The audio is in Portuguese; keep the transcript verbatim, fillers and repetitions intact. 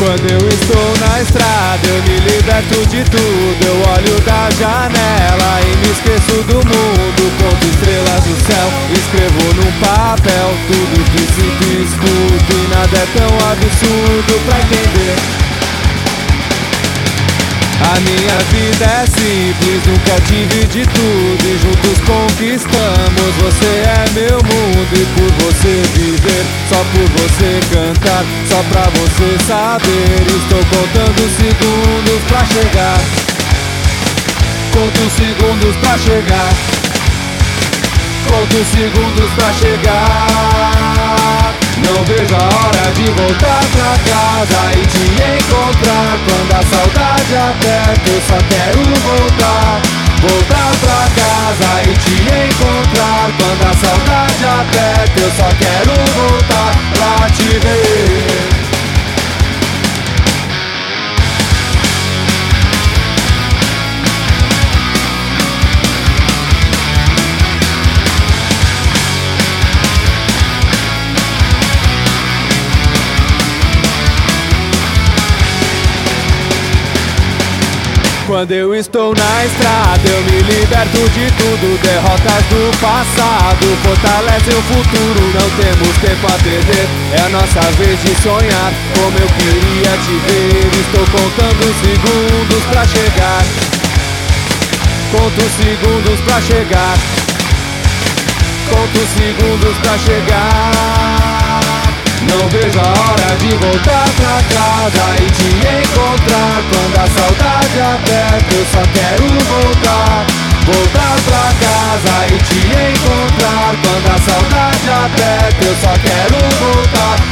Quando eu estou na estrada eu me liberto de tudo. Eu olho da janela e me esqueço do mundo. Conto estrelas do céu, escrevo num papel tudo que sinto e escuto, e nada é tão absurdo pra entender. A minha vida é simples, nunca tive de tudo, e juntos conquistamos. Você é meu mundo, e por você viver, só por você cantar, só pra você saber. Estou contando segundos pra chegar, conto segundos pra chegar, conto segundos pra chegar. Não vejo a hora de voltar pra casa e te encontrar. Quando a saudade aperta eu só quero voltar, voltar pra casa e te encontrar. Quando a saudade aperta eu só quero voltar pra te ver. Quando eu estou na estrada eu me liberto de tudo. Derrotas do passado fortalecem o futuro. Não temos tempo a perder, é a nossa vez de sonhar. Como eu queria te ver, estou contando segundos pra chegar, conto segundos pra chegar, conto segundos pra chegar. Não vejo a hora de voltar pra casa e te encontrar. Quando a saudade aperta eu só quero voltar, voltar pra casa e te encontrar. Quando a saudade aperta eu só quero voltar